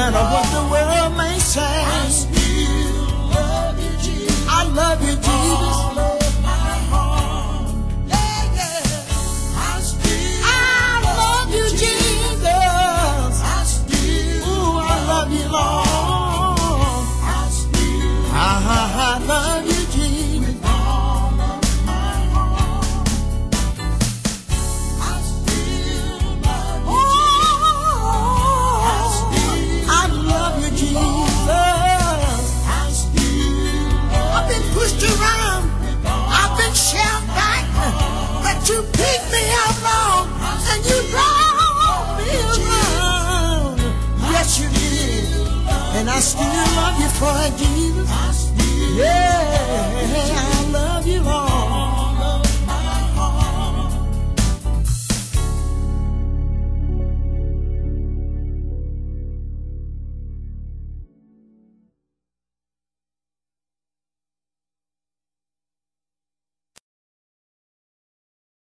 matter what the world may say. I still love you, Jesus. I love you, Jesus. All of my heart. Yeah, yeah. I love you, Jesus. I still Ooh, I love you, Lord. I still I love you, Jesus. with all of my heart. I still love you, I love you, Jesus. I still I've been pushed around. I've been shoved back. But you picked me up, Lord, and you brought me around. Yes, you did. And I still love you for it, Jesus.